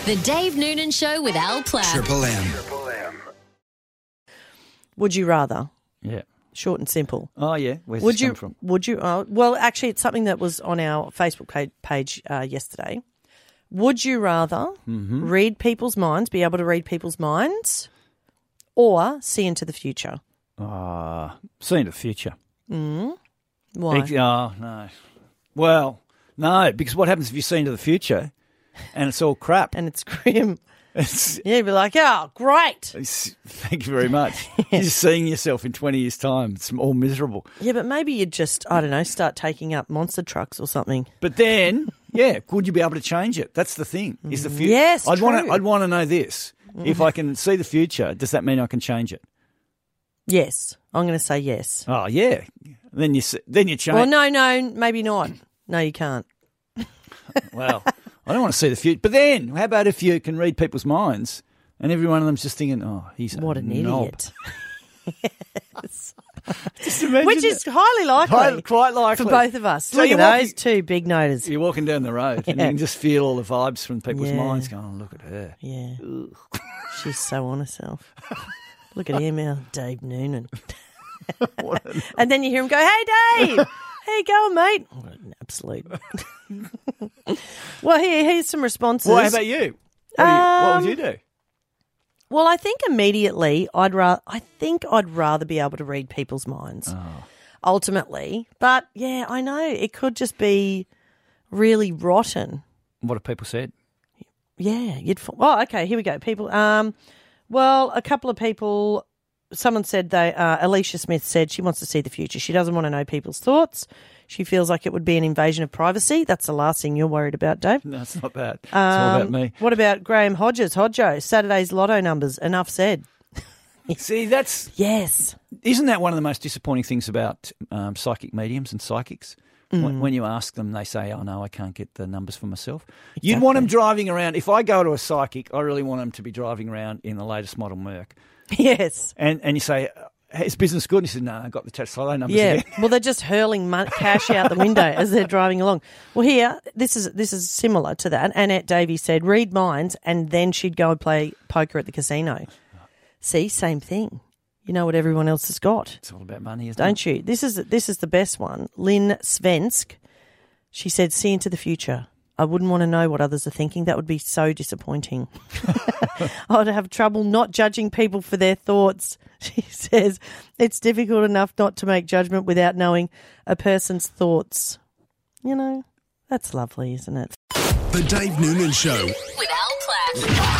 The Dave Noonan Show with Al Platt. Triple M. Would you rather? Yeah. Short and simple. Oh, yeah. Where's Would this you? come from? Would you? Well, actually, it's something that was on our Facebook page yesterday. Would you rather read people's minds, be able to read people's minds, or see into the future? See into the future. Why? Oh, no. Well, no, because what happens if you see into the future and it's all crap? And it's grim. It's, Yeah, you'd be like, oh, great. thank you very much. You're just seeing yourself in 20 years' time. It's all miserable. Yeah, but maybe you'd just, I don't know, start taking up monster trucks or something. But then, yeah, could you be able to change it? That's the thing. Is the future? Yes, I'd true. want to know this. If I can see the future, does that mean I can change it? Yes. I'm going to say yes. Oh, yeah. Then you change. Well, no, maybe not. No, you can't. Well, I don't want to see the future. But then, how about if you can read people's minds and every one of them's just thinking, oh, he's What an knob. idiot. Just imagine Which is that. highly likely Quite likely. for both of us. So Look you're at walking- those two big noters. You're walking down the road and you can just feel all the vibes from people's Yeah. minds going, oh, look at her. Yeah. She's so on herself. Look at him now, Dave Noonan. And then you hear him go, hey, Dave, how you going, mate? What an absolute. Well, here's some responses. Well, how about you? What would you do? Well, I think immediately I'd rather be able to read people's minds. Ultimately. But, yeah, I know, it could just be really rotten. What have people said? Yeah, okay, here we go. People, well, a couple of people, someone said Alicia Smith said she wants to see the future. She doesn't want to know people's thoughts. She feels like it would be an invasion of privacy. That's the last thing you're worried about, Dave. No, it's not bad. It's all about me. What about Graham Hodges? Hodjo, Saturday's lotto numbers. Enough said. See, Yes. isn't that one of the most disappointing things about psychic mediums and psychics? When you ask them, they say, oh, no, I can't get the numbers for myself. You'd want them driving around. If I go to a psychic, I really want them to be driving around in the latest model Merc. Yes. And you say, is business good? And he said, no, I got the Tesla numbers Yeah. again. Well, they're just hurling cash out the window as they're driving along. Well, here, this is similar to that. Annette Davies said, read minds, and then she'd go and play poker at the casino. See, same thing. You know what everyone else has got. It's all about money, isn't it? Don't you? This is the best one. Lynn Svensk, she said, see into the future. I wouldn't want to know what others are thinking. That would be so disappointing. I'd have trouble not judging people for their thoughts. She says, it's difficult enough not to make judgment without knowing a person's thoughts. You know, that's lovely, isn't it? The Dave Noonan Show. With Al Platt.